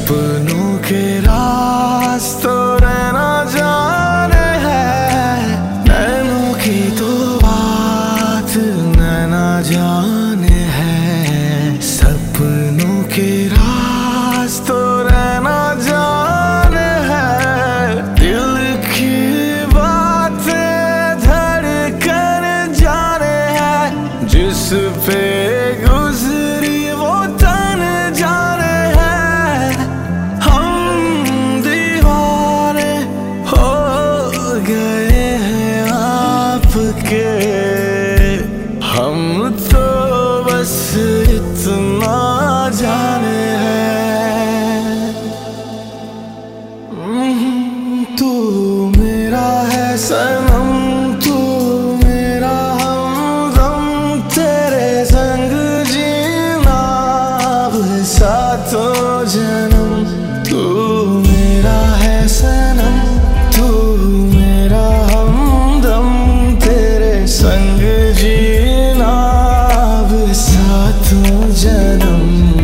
सपनों के रास्तों रहना जाने है, नैनों की तो बात नैना जाने है। सपनों के रास्तों रहना जाने है, दिल की बातें धड़कन जाने है। जिस पे गुजरी वो तन जाने है, हम दीवाने हो गए हैं आपके। हम तो बस इतना जाने हैं, तू मेरा है सनम, तू मेरा हमदम, तेरे संग जीना अब सातों जन्म। तू मेरा है सनम, तू मेरा हमदम, तेरे संग जीना अब सातों जन्म।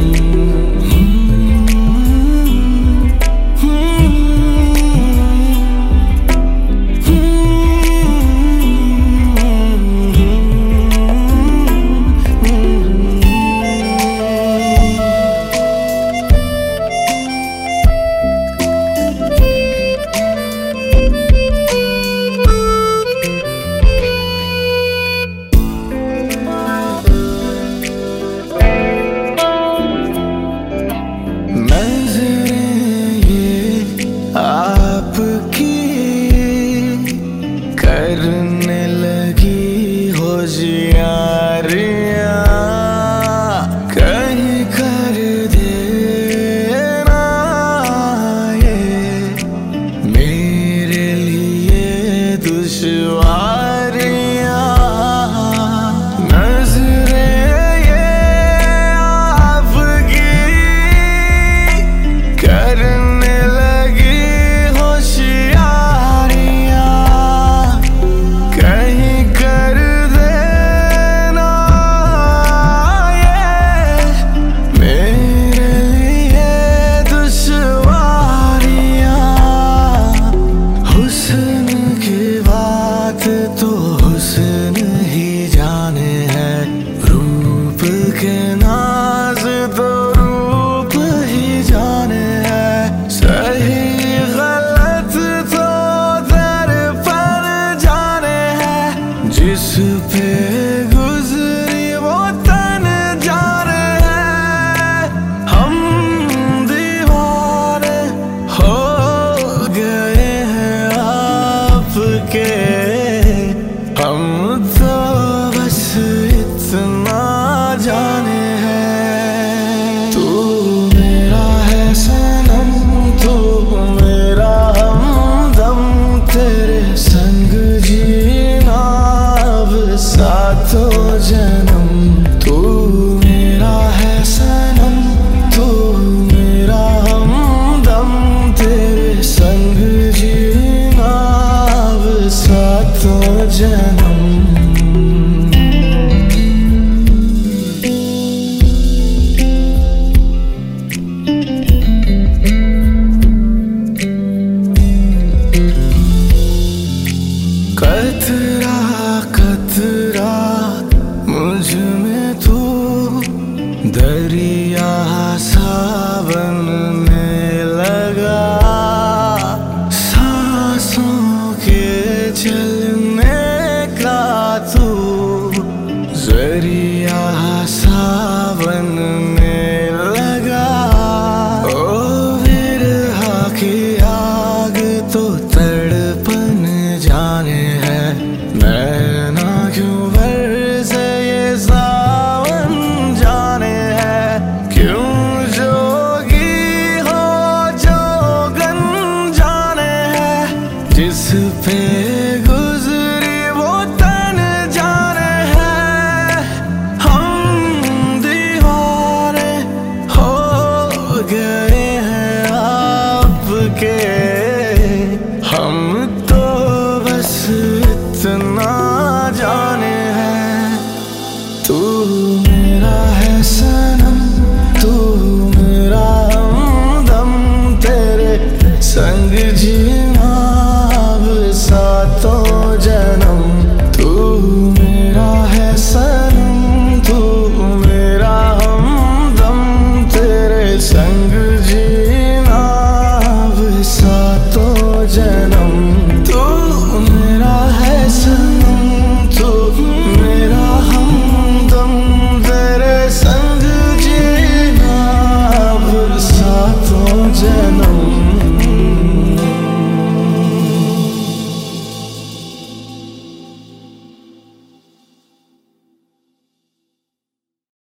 आपकी करने लगी होशियारियां, कहीं कर देना ये मेरे लिए दुश्वारियां। नजरें ये आपकी करने लगी होशियारियां, कहीं कर देना ये मेरे लिए दुश्वारियां। हुस्न की बात तो हुस्न ही जाने है, रूप के नाज तो रूप ही जाने है। सही गलत तो दर्पण जाने है, जिस पे गुजरी वो तन जाने है। हम दीवाने हो गए हैं आपके, हम तो बस इतना जाने हैं। तू मेरा है सनम, तू मेरा हमदम, तेरे संग जीना अब सातों जन्म। तू मेरा है सनम, तू मेरा हमदम, तेरे संग जीना अब सातों जन्म। कतरा कतरा मुझ में तू दरिया सा बनने लगा, सांसों के चलने संग जीना अब सातों जन्म। तू मेरा है सनम, तू मेरा हमदम, तेरे संग जीना अब सातों जन्म।